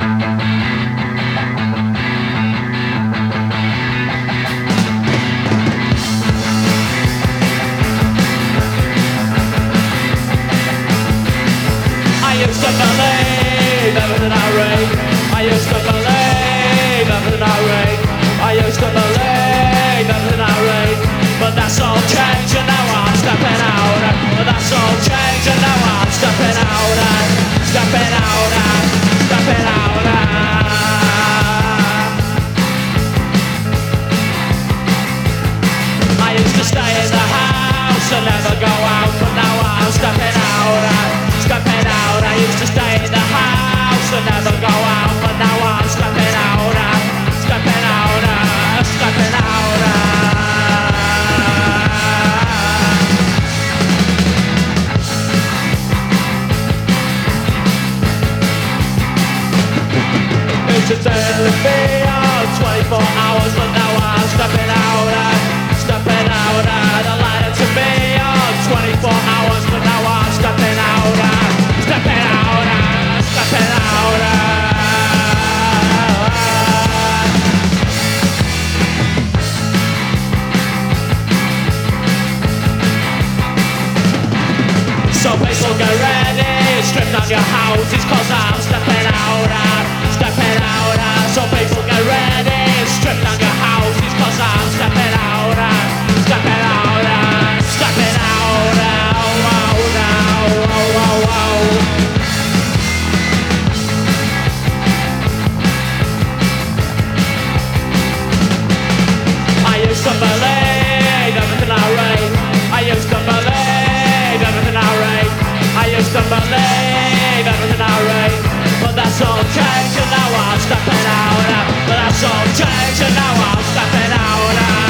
used to believe everything I read. I used to believe everything I read. I used to believe everything I read. But that's all changed and now I'm stepping out. But that's all changed and now I'm stepping out. Stepping out. Stepping out. I used to stay in the house and never go out. But now I'm stepping out. Stepping out, I used to stay in the house and never go out, but now I'm stepping out, stepping out, stepping out. Used to daily be on 24 hours, but now I'm stepping out, stepping out. The light to be on 24 hours, but now I'm stepping out. Stepping out, stepping out. So people get ready, strip down your houses, 'cause I'm stepping out, stepping out. So people get ready, strip down your houses, 'cause I'm stepping out, stepping out, stepping out. I used to believe everything I read. I used to believe everything I read. I used to believe everything I read. But that's all changed and now I'm stepping out. But that's all changed and now I'm stepping out.